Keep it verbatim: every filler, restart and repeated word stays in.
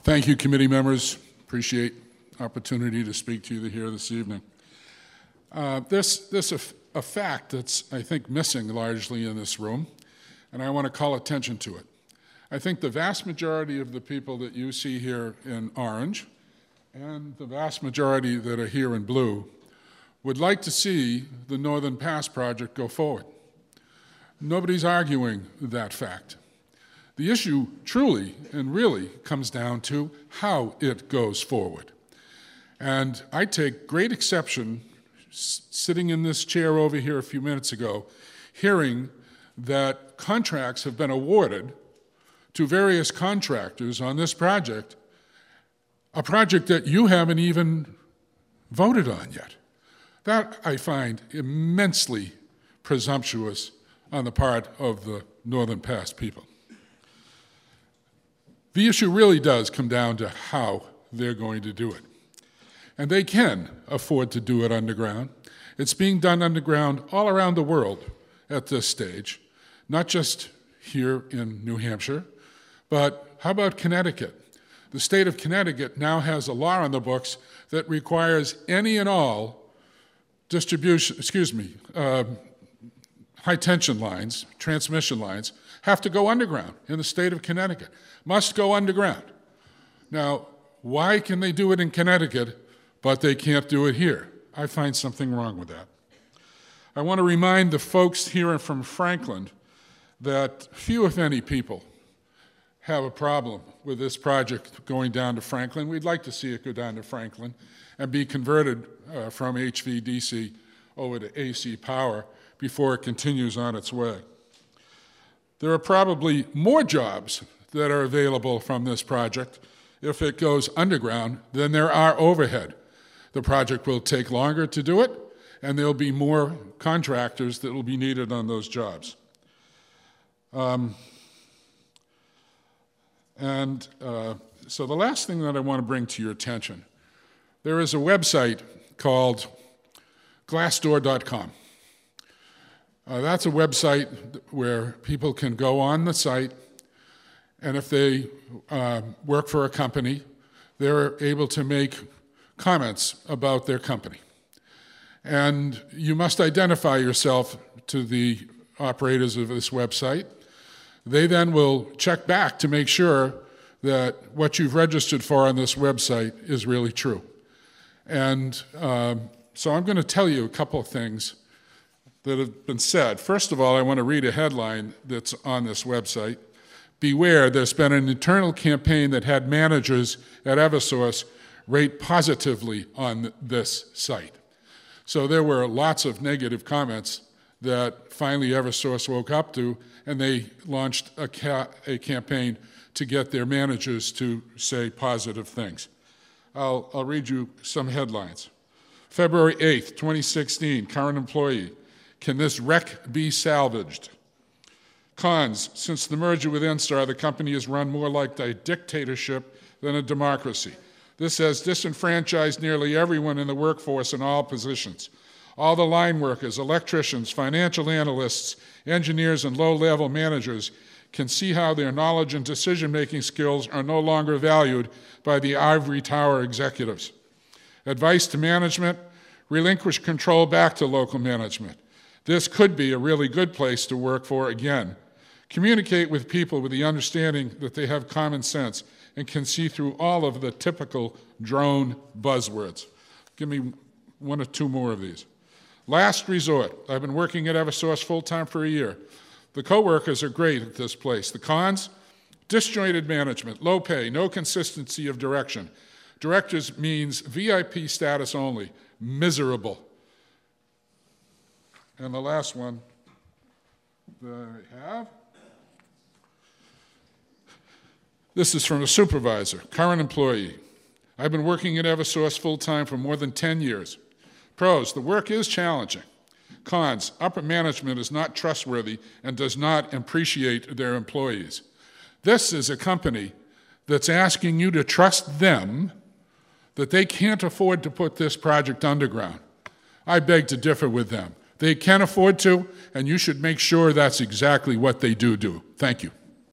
Thank you, committee members. Appreciate the opportunity to speak to you here this evening. Uh, this this a, a fact that's, I think, missing largely in this room, and I want to call attention to it. I think the vast majority of the people that you see here in orange and the vast majority that are here in blue would like to see the Northern Pass project go forward. Nobody's arguing that fact. The issue truly and really comes down to how it goes forward. And I take great exception, sitting in this chair over here a few minutes ago, hearing that contracts have been awarded to various contractors on this project, a project that you haven't even voted on yet. That I find immensely presumptuous on the part of the Northern Pass people. The issue really does come down to how they're going to do it. And they can afford to do it underground. It's being done underground all around the world at this stage, not just here in New Hampshire, but how about Connecticut? The state of Connecticut now has a law on the books that requires any and all distribution, excuse me, uh, high tension lines, transmission lines, have to go underground in the state of Connecticut, must go underground. Now, why can they do it in Connecticut, but they can't do it here? I find something wrong with that. I want to remind the folks here from Franklin that few, if any, people have a problem with this project going down to Franklin. We'd like to see it go down to Franklin and be converted uh, from H V D C over to A C power before it continues on its way. There are probably more jobs that are available from this project if it goes underground than there are overhead. The project will take longer to do it, and there'll be more contractors that will be needed on those jobs. Um, and uh, so the last thing that I want to bring to your attention, there is a website called glassdoor dot com. Uh, that's a website where people can go on the site, and if they uh, work for a company, they're able to make comments about their company. And you must identify yourself to the operators of this website. They then will check back to make sure that what you've registered for on this website is really true. And um, so I'm going to tell you a couple of things that have been said. First of all, I want to read a headline that's on this website. Beware, there's been an internal campaign that had managers at Eversource rate positively on this site. So there were lots of negative comments that finally Eversource woke up to, and they launched a, ca a campaign to get their managers to say positive things. I'll, I'll read you some headlines. February eighth, twenty sixteen, current employee. Can this wreck be salvaged? Cons, since the merger with Enstar, the company is run more like a dictatorship than a democracy. This has disenfranchised nearly everyone in the workforce in all positions. All the line workers, electricians, financial analysts, engineers, and low-level managers can see how their knowledge and decision-making skills are no longer valued by the ivory tower executives. Advice to management, relinquish control back to local management. This could be a really good place to work for again. Communicate with people with the understanding that they have common sense and can see through all of the typical drone buzzwords. Give me one or two more of these. Last resort. I've been working at Eversource full-time for a year. The coworkers are great at this place. The cons? Disjointed management, low pay, no consistency of direction. Directors means V I P status only, miserable. And the last one that I have, this is from a supervisor, current employee. I've been working at Eversource full-time for more than ten years. Pros, the work is challenging. Cons, upper management is not trustworthy and does not appreciate their employees. This is a company that's asking you to trust them that they can't afford to put this project underground. I beg to differ with them. They can afford to, and you should make sure that's exactly what they do do. Thank you.